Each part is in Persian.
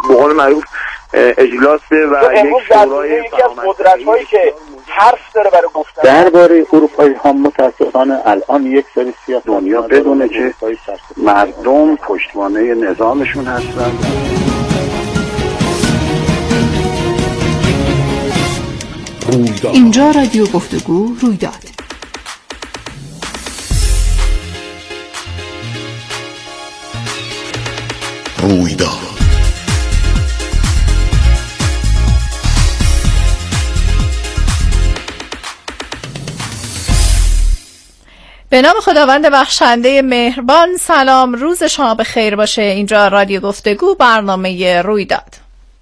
به قول معروف اجلاس و یک شورای یکی از قدرت‌هایی که حرف داره برای گفتن درباره اروپایی ها متاسفانه الان یک سری سیاست دنیا بدونه که مردم پشتوانه نظامشون هستن. اینجا رادیو گفتگو رویداد. رویداد به نام خداوند بخشنده مهربان. سلام، روز شما بخیر باشه. اینجا رادیو گفتگو، برنامه رویداد.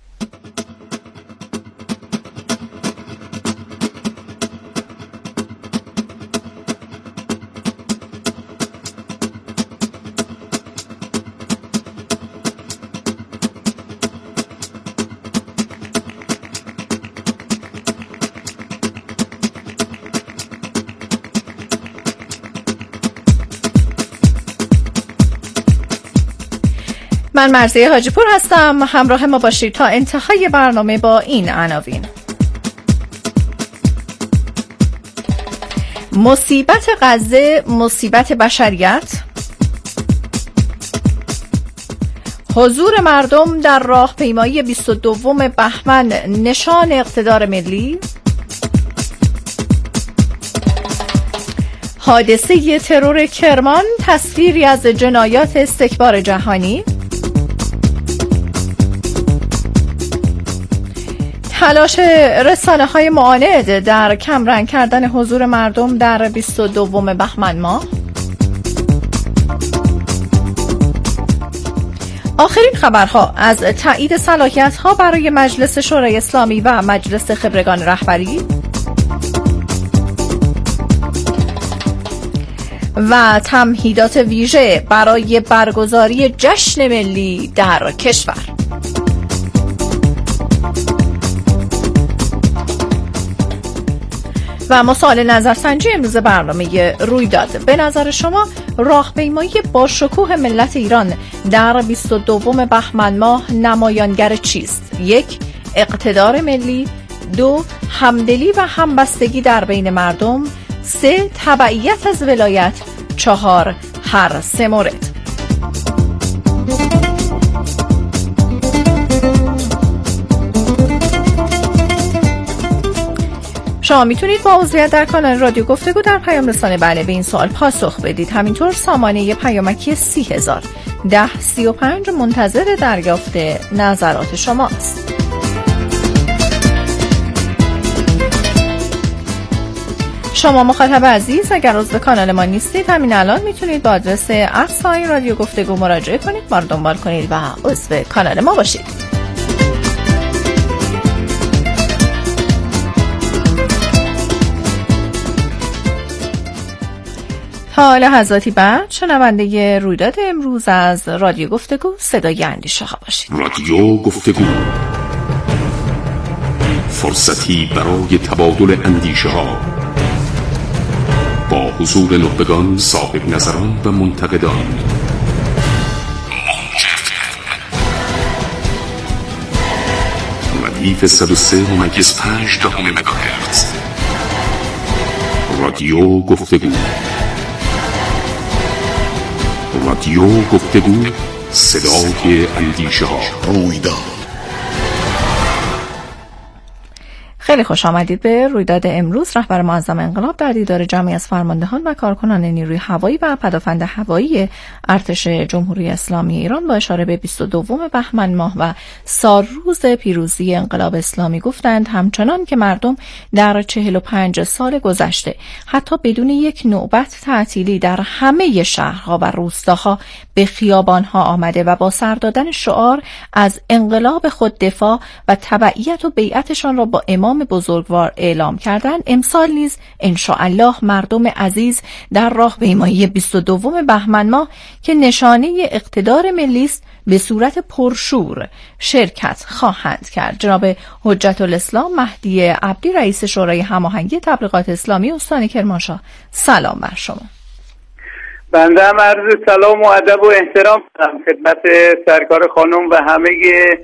من مرضیه حاجی پور هستم. همراه ما باشید تا انتهای برنامه با این عناوین: مصیبت غزه مصیبت بشریت، حضور مردم در راهپیمایی 22 بهمن نشان اقتدار ملی، حادثه ترور کرمان تصویری از جنایات استکبار جهانی، تلاش رسانه‌های معاند در کمرنگ کردن حضور مردم در 22 بهمن ماه، آخرین خبرها از تایید صلاحیت‌ها برای مجلس شورای اسلامی و مجلس خبرگان رهبری و تمهیدات ویژه برای برگزاری جشن ملی در کشور. و مسائل نظرسنجی امروز برنامه رویداد: به نظر شما راهپیمایی با شکوه ملت ایران در 22 بهمن ماه نمایانگر چیست؟ 1. اقتدار ملی، 2. همدلی و همبستگی در بین مردم، 3. تبعیت از ولایت، 4. هر سه مورد. شما میتونید با عضویت در کانال رادیو گفتگو در پیام رسانه به این سوال پاسخ بدید. همینطور سامانه پیامکی 30,000 1035 منتظر دریافت نظرات شماست. شما مخاطب عزیز اگر عضو کانال ما نیستید، همین الان میتونید با آدرس رادیو گفتگو مراجعه کنید، ما رو دنبال کنید و عضو کانال ما باشید. تا لحظاتی بعد شنونده رویداد امروز از رادیو گفتگو صدای اندیشه ها باشید. رادیو گفتگو، فرصتی برای تبادل اندیشه ها با حضور نخبگان، صاحب نظران و منتقدان. ردیف 103.5 مگاهرتز. رادیو گفتگو، رادیو گفتگو، صدای اندیشه ها. رویداد. خیلی خوش آمدید به رویداد امروز. رهبر معظم انقلاب در دیدار جمعی از فرماندهان و کارکنان نیروی هوایی و پدافند هوایی ارتش جمهوری اسلامی ایران با اشاره به 22 بهمن ماه و سالروز پیروزی انقلاب اسلامی گفتند همچنان که مردم در 45 سال گذشته حتی بدون یک نوبت تعطیلی در همه شهرها و روستاها به خیابانها آمده و با سر دادن شعار از انقلاب خود دفاع و تبعیت و بیعتشان را با امام بزرگوار اعلام کردند، امسال نیز انشاءالله مردم عزیز در راهپیمایی 22 بهمن ماه که نشانه اقتدار ملی است به صورت پرشور شرکت خواهند کرد. جناب حجت الاسلام مهدی عبدی رئیس شورای هماهنگی تبلیغات اسلامی استان کرمانشاه، سلام بر شما. بنده هم عرض سلام و ادب و احترام خدمت سرکار خانم و همه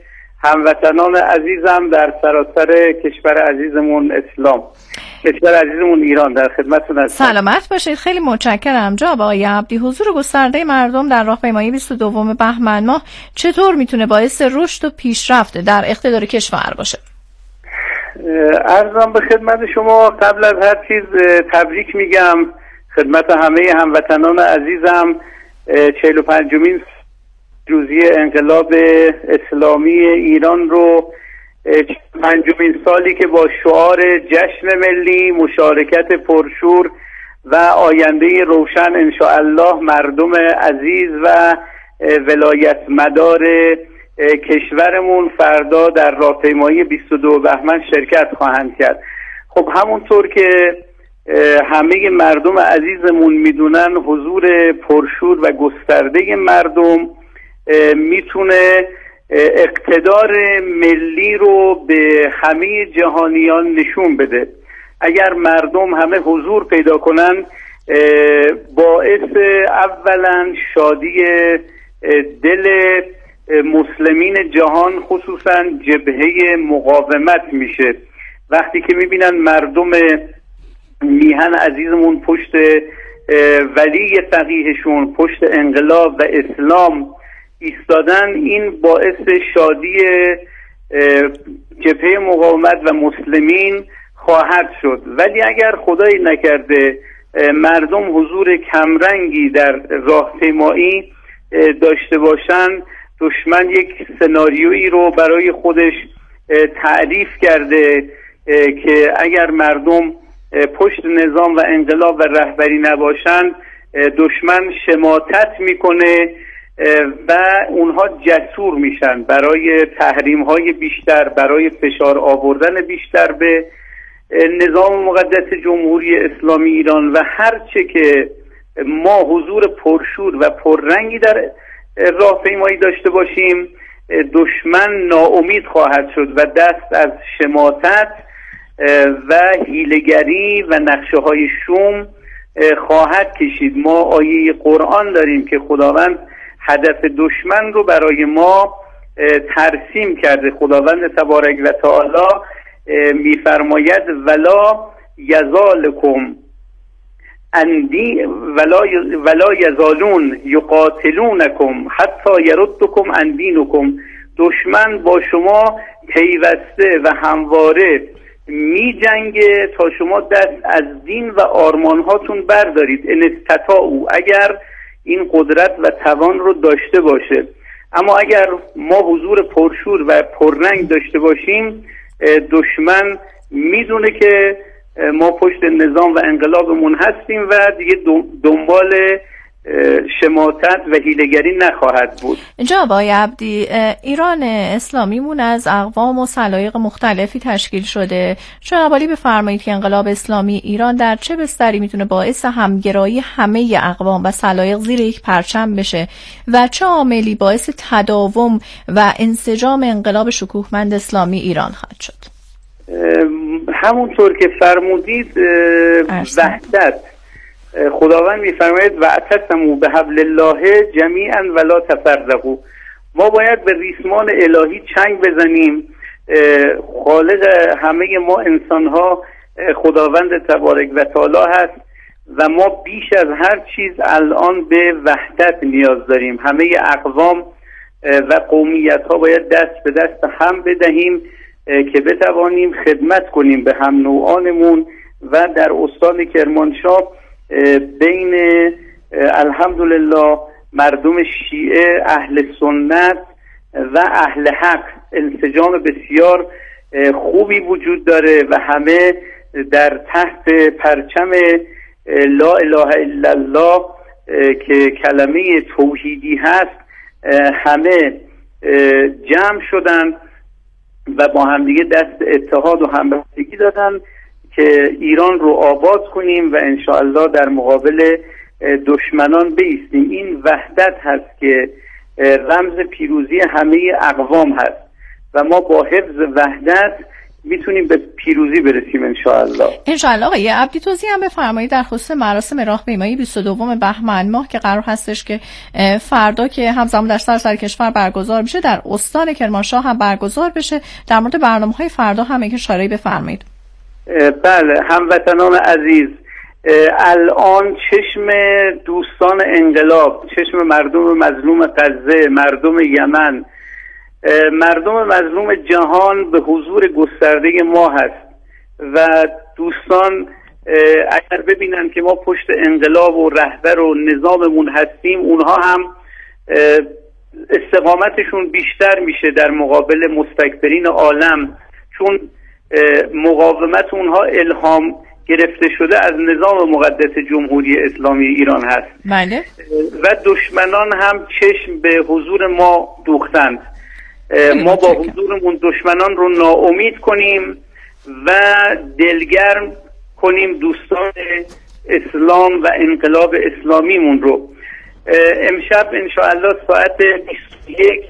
هموطنان عزیزم در سراسر کشور عزیزمون اسلام، کشور عزیزمون ایران، در خدمتتون هستم. سلامت باشید. خیلی متشکرم. جناب آقای عبدی، حضور گسترده مردم در راهپیمایی 22 بهمن ماه چطور میتونه باعث رشد و پیشرفت در اقتدار کشور باشه؟ عرضم به خدمت شما، قبل از هر چیز تبریک میگم خدمت همه هموطنان عزیزم 45مین روزی انقلاب اسلامی ایران رو، 45مین سالی که با شعار جشن ملی، مشارکت پرشور و آینده روشن انشاءالله مردم عزیز و ولایت مدار کشورمون فردا در راهپیمایی 22 بهمن شرکت خواهند کرد. خب همونطور که همه مردم عزیزمون میدونن، حضور پرشور و گسترده مردم میتونه اقتدار ملی رو به همه جهانیان نشون بده. اگر مردم همه حضور پیدا کنن، باعث اولا شادی دل مسلمین جهان، خصوصا جبهه مقاومت میشه. وقتی که میبینن مردم میهن عزیزمون پشت ولی فقیهشون، پشت انقلاب و اسلام ایستادن، این باعث شادی جبهه مقاومت و مسلمین خواهد شد. ولی اگر خدایی نکرده مردم حضور کمرنگی در راهپیمایی داشته باشن، دشمن یک سناریویی رو برای خودش تعریف کرده که اگر مردم پشت نظام و انقلاب و رهبری نباشن، دشمن شماتت میکنه و اونها جسور میشن برای تحریم های بیشتر، برای فشار آوردن بیشتر به نظام مقدس جمهوری اسلامی ایران. و هرچه که ما حضور پرشور و پررنگی در راهپیمایی داشته باشیم، دشمن ناامید خواهد شد و دست از شماتت و حیله‌گری و نقشه های شوم خواهد کشید. ما آیه قرآن داریم که خداوند هدف دشمن رو برای ما ترسیم کرده. خداوند تبارک و تعالی میفرماید ولا یزالکم ولا یزالون یقاتلونکم حتی یردکم عن دینکم. دشمن با شما پیوسته و همواره می جنگه تا شما دست از دین و آرمانهاتون بردارید، ان استطاعوا، اگر این قدرت و توان رو داشته باشه. اما اگر ما حضور پرشور و پررنگ داشته باشیم، دشمن میدونه که ما پشت نظام و انقلابمون هستیم و دیگه دنبال شماتت و حیله‌گری نخواهد بود. جناب آقای عبدی، ایران اسلامیمون از اقوام و سلایق مختلفی تشکیل شده. جناب عالی بفرمایید که انقلاب اسلامی ایران در چه بستری میتونه باعث همگرایی همه اقوام و سلایق زیر یک پرچم بشه و چه عاملی باعث تداوم و انسجام انقلاب شکوهمند اسلامی ایران خواهد شد؟ همونطور که فرمودید، وحدت. خداوند میفرماید واعتصموا بحبل الله جمیعا ولا تفرقوا. ما باید به ریسمان الهی چنگ بزنیم. خالق همه ما انسانها خداوند تبارک و تعالی هست و ما بیش از هر چیز الان به وحدت نیاز داریم. همه اقوام و قومیت ها باید دست به دست هم بدهیم که بتوانیم خدمت کنیم به هم نوعانمون. و در استان کرمانشاه بین الحمدلله مردم شیعه، اهل سنت و اهل حق انسجام بسیار خوبی وجود داره و همه در تحت پرچم لا اله الا الله که کلمه توحیدی هست همه جمع شدن و با همدیگه دست اتحاد و همبستگی دادن که ایران رو آباد کنیم و انشاءالله در مقابل دشمنان بایستیم. این وحدت هست که رمز پیروزی همه اقوام هست و ما با حفظ وحدت میتونیم به پیروزی برسیم انشاءالله. انشاءالله. آقای عبدی توضیح هم بفرمایید در خصوص مراسم راهپیمایی 22 بهمن ماه که قرار هستش که فردا که همزمان در سراسر کشور برگزار میشه در استان کرمانشاه هم برگزار بشه. در مورد برنامه‌های فردا هم یک اشاره‌ای بفرمایید. بله هموطنان عزیز، الان چشم دوستان انقلاب، چشم مردم مظلوم غزه، مردم یمن، مردم مظلوم جهان به حضور گسترده ما هست و دوستان اگر ببینن که ما پشت انقلاب و رهبر و نظاممون هستیم، اونها هم استقامتشون بیشتر میشه در مقابل مستکبرین عالم، چون مقاومت اونها الهام گرفته شده از نظام مقدس جمهوری اسلامی ایران هست. بله. و دشمنان هم چشم به حضور ما دوختند. ما با حضورمون دشمنان رو ناامید کنیم و دلگرم کنیم دوستان اسلام و انقلاب اسلامیمون رو. امشب انشاءالله ساعت 21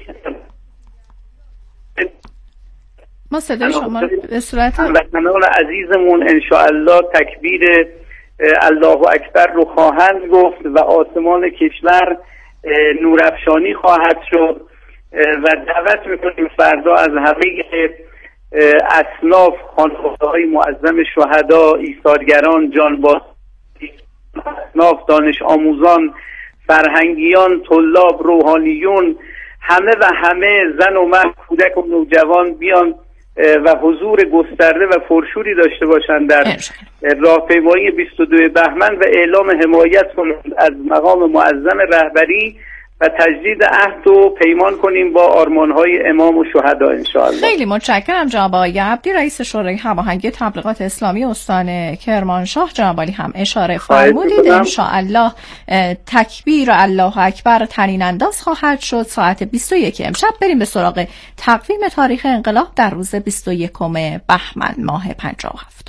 ما صدای شما به صورت هموطنان عزیزمون انشاءالله تکبیر الله اکبر رو خواهند گفت و آسمان کشور نورافشانی خواهد شد و دعوت میکنیم فردا از همه اصناف، خانواده‌های معظم شهدا، ایثارگران، جانباز، اصناف دانش آموزان، فرهنگیان، طلاب، روحانیون، همه زن و مرد، کودک و نوجوان بیان و حضور گسترده و پرشوری داشته باشند در راهپیمایی 22 بهمن و اعلام حمایت کنند از مقام معظم رهبری و تجدید عهد و پیمان کنیم با آرمان‌های امام و شهدا انشاءالله. خیلی متشکرم جناب آقای عبدی، رئیس شورای هماهنگی تبلیغات اسلامی استان کرمانشاه. جناب عالی هم اشاره فرمودید انشاءالله تکبیر الله اکبر طنین انداز خواهد شد ساعت 21 امشب. بریم به سراغ تقویم تاریخ انقلاب در روز 21 بهمن ماه 57.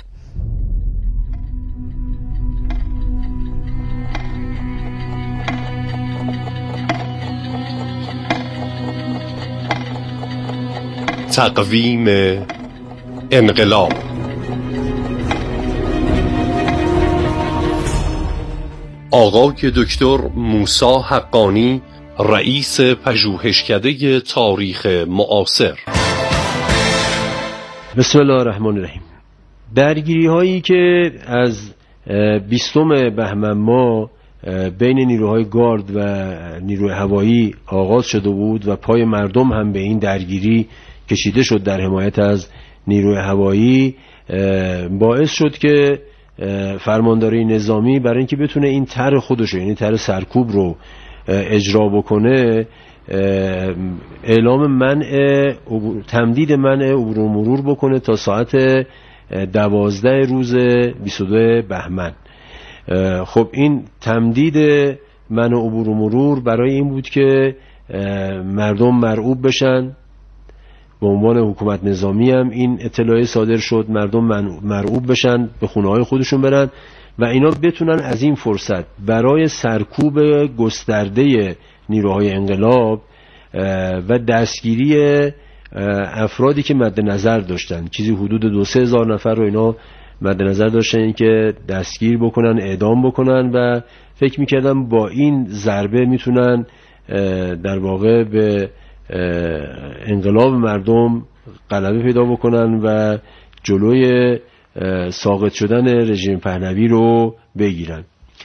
تقویم انقلاب. آقای دکتر موسی حقانی، رئیس پژوهشکده تاریخ معاصر. بسم الله الرحمن الرحیم. درگیری هایی که از 20 بهمن ماه بین نیروهای گارد و نیروی هوایی آغاز شده بود و پای مردم هم به این درگیری کشیده شد در حمایت از نیروی هوایی، باعث شد که فرمانداری نظامی برای اینکه بتونه این طرح خودش رو، یعنی طرح سرکوب رو اجرا بکنه، اعلام تمدید منع عبور و مرور بکنه تا ساعت 12 روز 22 بهمن. خب این تمدید منع عبور و مرور برای این بود که مردم مرعوب بشن. به عنوان حکومت نظامی هم این اطلاعیه صادر شد، مردم مرعوب بشن، به خونه‌های خودشون برن و اینا بتونن از این فرصت برای سرکوب گسترده نیروهای انقلاب و دستگیری افرادی که مد نظر داشتن، چیزی حدود 2-3 هزار نفر رو اینا مد نظر داشتن که دستگیر بکنن، اعدام بکنن و فکر میکردن با این ضربه میتونن در واقع به انقلاب مردم غلبه پیدا بکنن و جلوی ساقط شدن رژیم پهلوی رو بگیرن.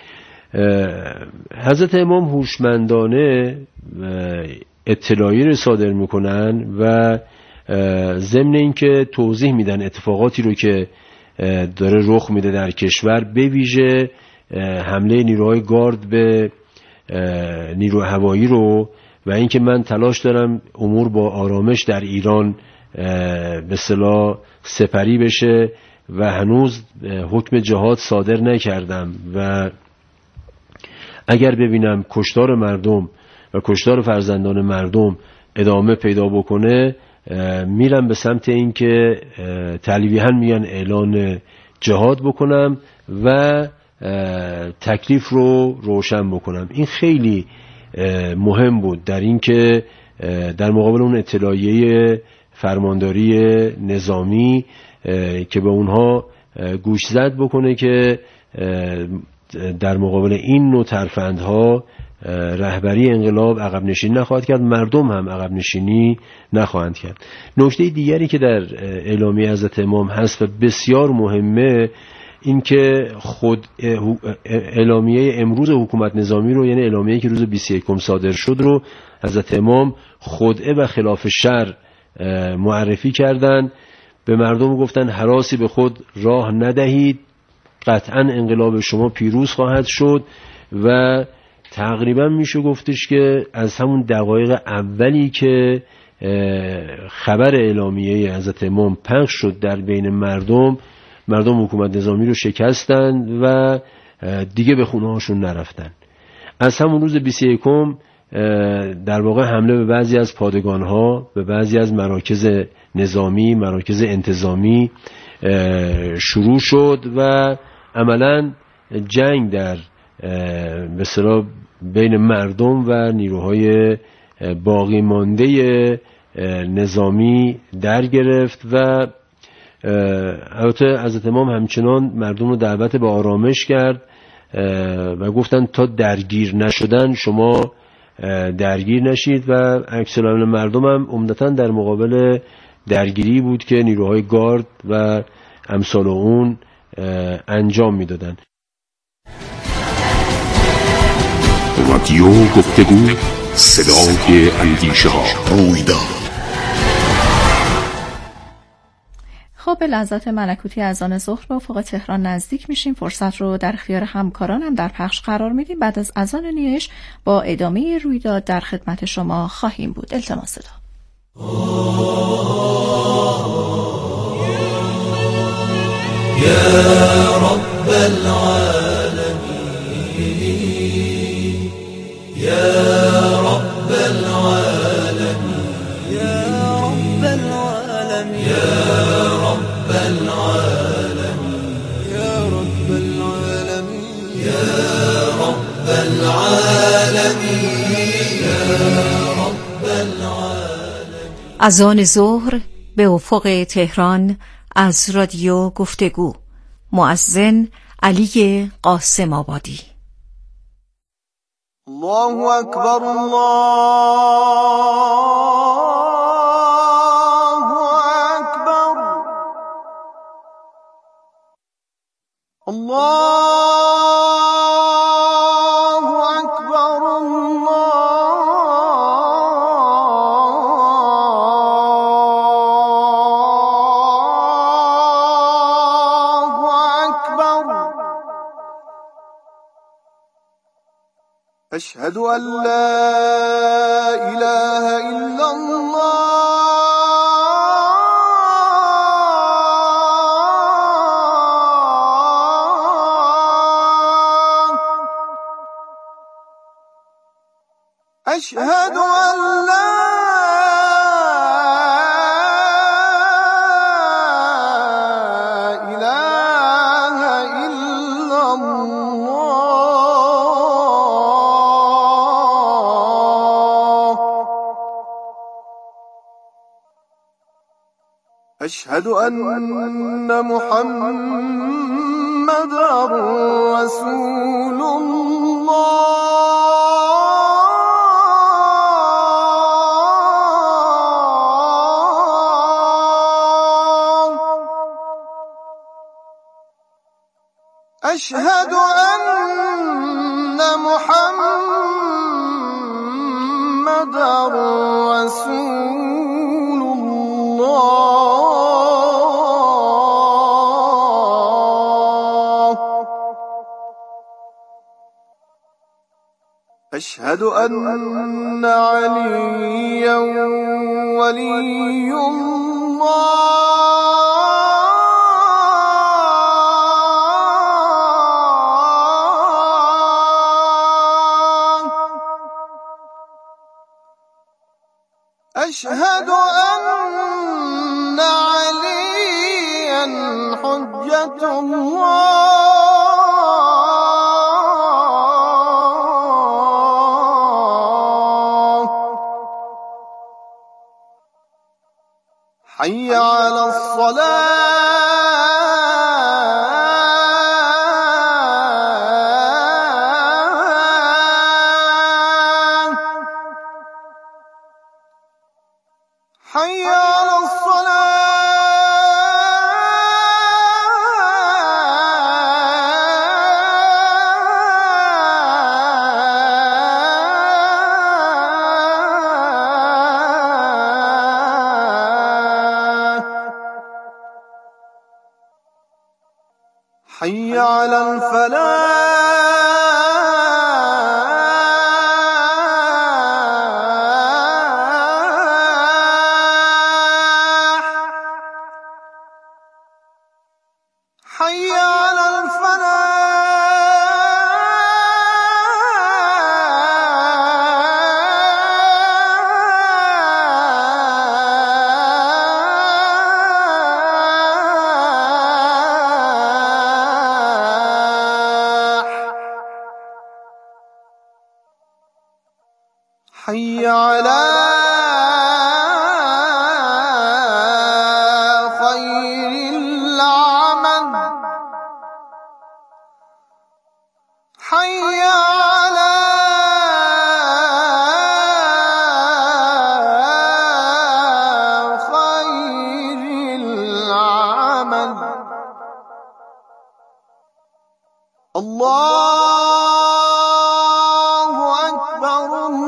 حضرت امام هوشمندانه اطلاعی رو صادر میکنن و ضمن اینکه توضیح میدن اتفاقاتی رو که داره رخ میده در کشور، به ویژه حمله نیروهای گارد به نیروی هوایی رو و اینکه من تلاش دارم امور با آرامش در ایران به اصطلاح سپری بشه و هنوز حکم جهاد صادر نکردم و اگر ببینم کشتار مردم و کشتار فرزندان مردم ادامه پیدا بکنه، میرم به سمت اینکه تلویحاً میان اعلان جهاد بکنم و تکلیف رو روشن بکنم. این خیلی مهم بود در اینکه در مقابل اون اطلاعیه فرمانداری نظامی که به اونها گوش زد بکنه که در مقابل این نوع ترفندها رهبری انقلاب عقب نشینی نخواهد کرد، مردم هم عقب نشینی نخواهند کرد. نکته دیگری که در اعلامیه حضرت امام هست و بسیار مهمه این که خود اعلامیه امروز حکومت نظامی رو، یعنی اعلامیه‌ای که روز 21 صادر شد رو، حضرت امام خدعه و خلاف شرع معرفی کردند. به مردم گفتن هراسی به خود راه ندهید، قطعا انقلاب شما پیروز خواهد شد. و تقریبا میشه گفتش که از همون دقایق اولی که خبر اعلامیه حضرت امام پخش شد در بین مردم حکومت نظامی رو شکستند و دیگه به خونه هاشون نرفتن. از همون روز 21 در واقع حمله به بعضی از پادگان‌ها، به بعضی از مراکز نظامی، مراکز انتظامی شروع شد و عملاً جنگ در به اصطلاح بین مردم و نیروهای باقی مانده نظامی در گرفت. و البته حضرت امام همچنان مردم رو دعوت به آرامش کرد و گفتن تا درگیر نشدن شما درگیر نشید و اکثر مردم هم عمدتاً در مقابل درگیری بود که نیروهای گارد و امثال اون انجام میدادن. رادیو گفتگو، صدای اندیشه ها، رویداد. خب به لحظات ملکوتی اذان ظهر به افق تهران نزدیک میشیم. فرصت رو در اختیار همکارانم در پخش قرار میدیم. بعد از اذان نیش با ادامه رویداد در خدمت شما خواهیم بود. التماس صدا. یا رب العالمین، یا رب العالمین، یا رب العالمین، یا رب العالمین، یا رب العالمین، یا رب العالمین، یا رب العالمین. اذان ظهر به افق تهران از رادیو گفتگو. مؤذن علی قاسم آبادی. الله اکبر، الله اکبر، الله اکبر، الله اکبر. أشهد أن لا إله إلا الله، أشهد أن لا إله إلا الله. أشهد أن محمدًا رسول الله. أشهد أن محمدًا رسول الله. أشهد أن عليا ولي الله. أشهد أن عليا حجة الله. حي على الصلاة حي على حي على الفلاح حي على حي على خير العمل حي على خير العمل الله أكبر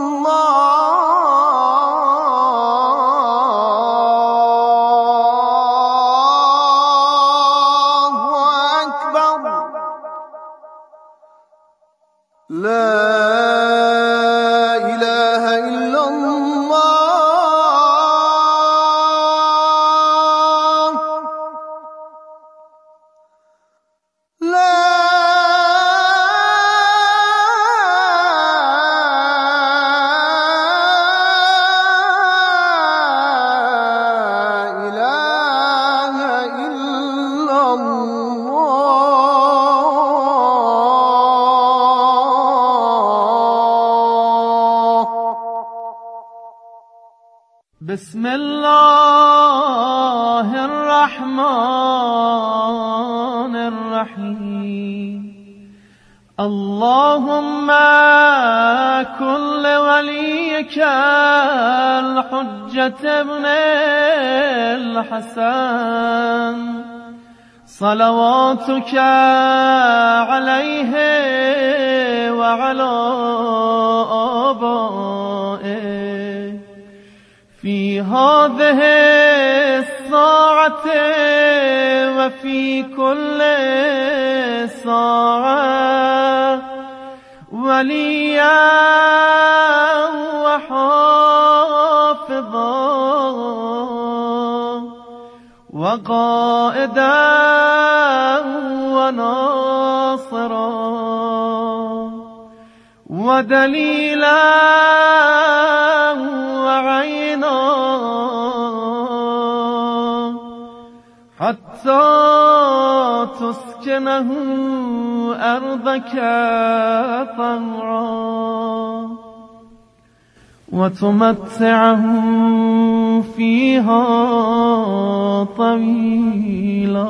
لا إله إلا الله لا إله إلا بسم الله الرحمن الرحيم اللهم كن لوليك الحجة ابن الحسن صلواتك عليه وعلى آبائه في هذه الساعة وفي كل ساعة وليا وحافظا وقائدا وناصرا ودليلا وعينا حتى تسكنه أرضك طوعا وتمتعه فيها طويلا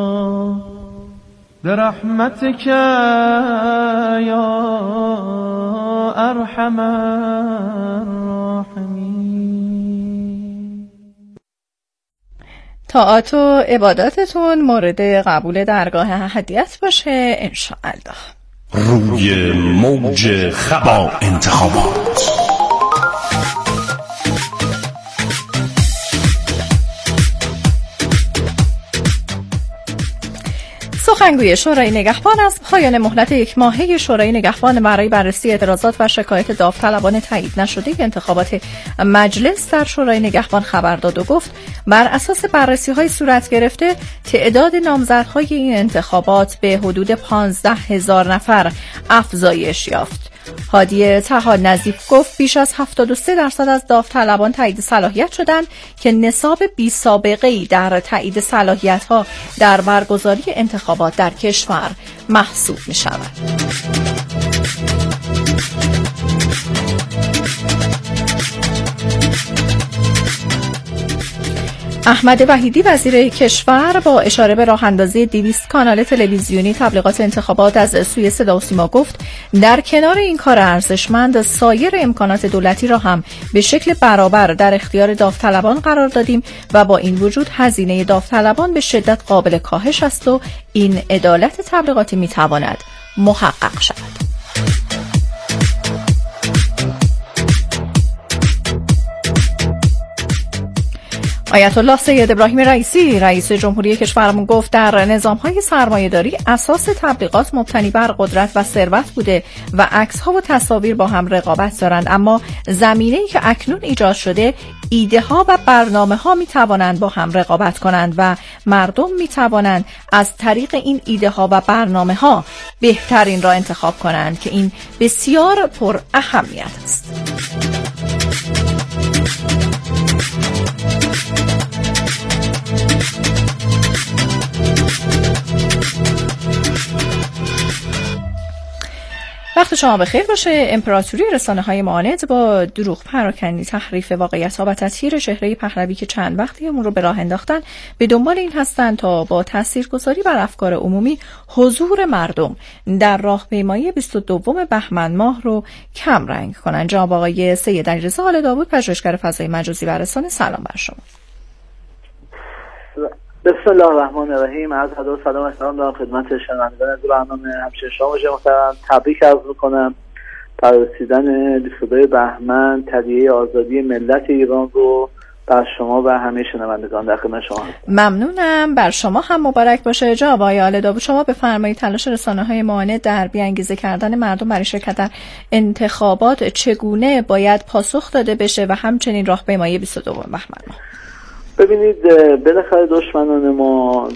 برحمتك يا أرحم الراحمين. طاعات و عباداتتون مورد قبول درگاه احدیت باشه انشاءالله. روی موج خبا انتخابات. سخنگوی شورای نگهبان از پایان مهلت 1 ماهه شورای نگهبان برای بررسی اعتراضات و شکایت داوطلبان تایید نشده انتخابات مجلس در شورای نگهبان خبر داد و گفت بر اساس بررسی‌های صورت گرفته تعداد نامزدهای این انتخابات به حدود 15,000 نفر افزایش یافت. هادی طحان نظیف گفت بیش از 73% از داوطلبان تایید صلاحیت شدند که نصاب بی سابقه‌ای در تایید صلاحیت‌ها در برگزاری انتخابات در کشور محسوب می‌شود. احمد وحیدی وزیر کشور با اشاره به راه اندازی 200 کانال تلویزیونی تبلیغات انتخابات از سوی صدا و سیما گفت در کنار این کار ارزشمند سایر امکانات دولتی را هم به شکل برابر در اختیار داوطلبان قرار دادیم و با این وجود هزینه داوطلبان به شدت قابل کاهش است و این عدالت تبلیغاتی میتواند محقق شود. آیت الله سید ابراهیم رئیسی رئیس جمهوری کشورمون گفت در نظام‌های سرمایه‌داری اساس تبلیغات مبتنی بر قدرت و ثروت بوده و عکس‌ها و تصاویر با هم رقابت دارند، اما زمینه‌ای که اکنون ایجاد شده ایده‌ها و برنامه‌ها می‌توانند با هم رقابت کنند و مردم می‌توانند از طریق این ایده‌ها و برنامه‌ها بهترین را انتخاب کنند که این بسیار پر اهمیت است. وقت شما بخیر باشه. امپراتوری رسانه‌های معاند با دروغ پراکنی، تحریف واقعیت‌ها و تطهیر چهره پهلوی که چند وقتی اون رو به راه انداختن به دنبال این هستند تا با تاثیرگذاری بر افکار عمومی حضور مردم در راهپیمایی 22 بهمن ماه رو کم رنگ کنند. جناب آقای سید علیرضا آل داوود، پژوهشگر فضای مجازی و رسانه، سلام بر شما. بسم الله الرحمن الرحیم. از حضرت سلام و احترام دارم خدمت شنوندگان از برنامه همچنین شما محترم تبریک عرض میکنم برای رسیدن 22 بهمن تدیه آزادی ملت ایران رو بر شما و همه شنوندگان در خدمت شما. ممنونم. بر شما هم مبارک باشه. جناب آقای آل داوود، شما بفرمایید تلاش رسانه‌های معاند در بی‌انگیزه کردن مردم برای شرکت در انتخابات چگونه باید پاسخ داده بشه و همچنین راهپیمایی 22 بهمن ماه. ببینید بالاخره دشمنان ما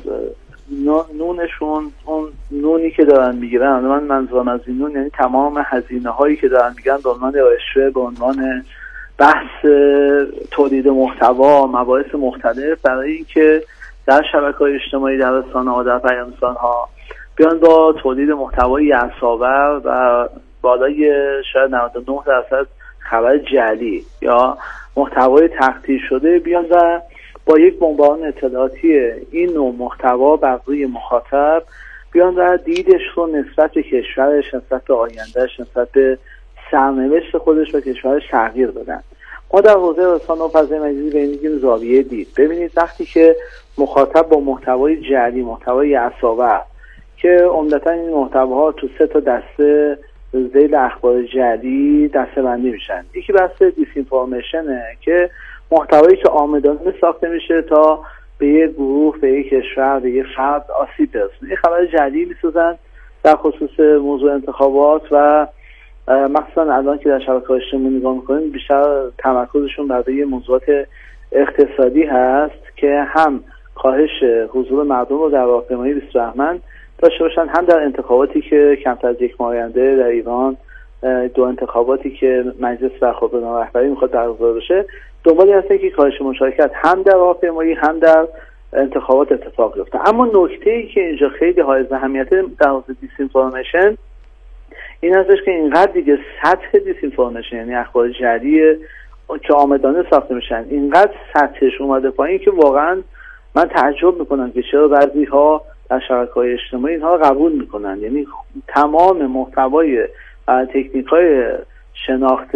نونشون اون نونی که دارن میگیرن، من منظورم از این نون یعنی تمام هزینه هایی که دارن میگن به عنوان رشوه، به عنوان بحث تولید محتوا، مباحث مختلف برای اینکه در شبکه‌های اجتماعی، در رسانه‌ها، در پیام‌رسان‌ها بیان با تولید محتوای عصاور و بالای شاید 99% خبر جعلی یا محتوای تخطی شده بیان و با یک بمباران اطلاعاتی این نوع محتوا بر روی مخاطب بیان و دیدش رو نسبت به کشورش، نسبت به آیندهش، نسبت به سرنوشت خودش و کشورش تغییر بدن. ما در حوزه رسانه و فضای مجازی به این میگیم زاویه دید. ببینید وقتی که مخاطب با محتوای جعلی، محتوای عصاور که عمدتا این محتواها تو 3 تا دسته ذیل اخبار جعلی دسته‌بندی میشن. یکی بحث دیسینفورمیشنه که محتوایی که آمدانه ساخته میشه تا به یک گروه، به یک کشور، به یک فرد آسیب برسونه. یه خبر جعلی میسازن در خصوص موضوع انتخابات و مخصوصا الان که در شبکه‌های اجتماعی نگاه میکنیم بیشتر تمرکزشون بر روی موضوعات اقتصادی هست که هم کاهش حضور مردم رو در راهپیمایی 22 بهمن داشته باشن، هم در انتخاباتی که کمتر از یک ماه آینده در ایران 2 انتخاباتی که مجلس برخورد به رهبری میخواد برگزار بشه، دنبالی هستن که کاهش مشارکت هم در راهپیمایی هم در انتخابات اتفاق بیفته. اما نکته‌ای که اینجا خیلی حائز اهمیته در حوزه دیسینفورمیشن این هستش که اینقدر دیگه سطح دیسینفورمیشن یعنی اخبار جعلی که آمدانه ساخته میشن اینقدر سطحش اومده پایین که واقعا من تعجب میکنم که چرا بعضی‌ها در شبکه‌های اجتماعی اینها قبول میکنن. یعنی تمام محتوای تکنیک‌های شناخت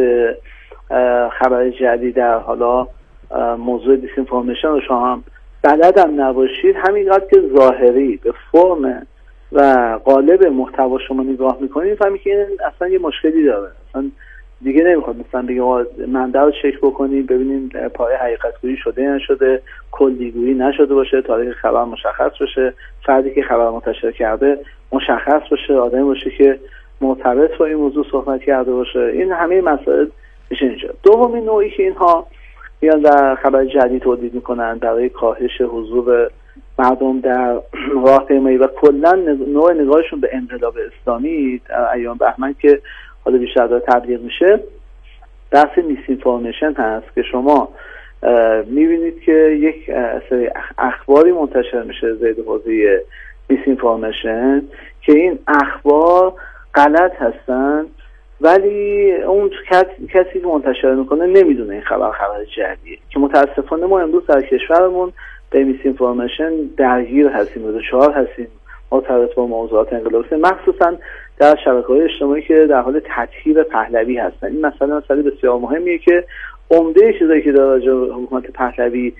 خبر جعلی در حالا موضوع دیسینفورمیشن رو شما هم بلدم نباشید، همینقدر که ظاهری به فرم و قالب محتوا شما نگاه میکنید فهمی که این اصلا یه مشکلی داره. اصلا دیگه نمیخواد مثلا بگه منبع رو چک بکنیم ببینیم پای حقیقت‌گویی شده یا نشده، کلی‌گویی نشده باشه، تاریخ خبر مشخص باشه، فردی که خبر منتشر کرده مشخص باشه، آدمی باشه که مرتبط با این موضوع صحبت کرده باشه. این همه مسائل میشه اینجا. دومین نوعی که اینها میان در خبر جعلی تولید میکنن برای کاهش حضور مردم در راهپیمایی و کلا نوع نگاهشون به انقلاب اسلامی در ایام بهمن که حالا بیشتر داره تبلیغ میشه، بحث میسینفورمیشن هست که شما میبینید که یک سری اخباری منتشر میشه زیر حوزه میسینفورمیشن که این اخبار غلط هستن ولی اون کسی که منتشر میکنه نمیدونه این خبر جدیه که متاسفانه ما امروز در کشورمون به میس اینفورمیشن درگیر هستیم و دچار هستیم مرتبط با موضوعات انقلابی، مخصوصا در شبکه‌های اجتماعی که در حال تطهیر پهلوی هستن. این مسئله بسیار مهمیه که عمده چیزایی که در راجع به حکومت پهلوی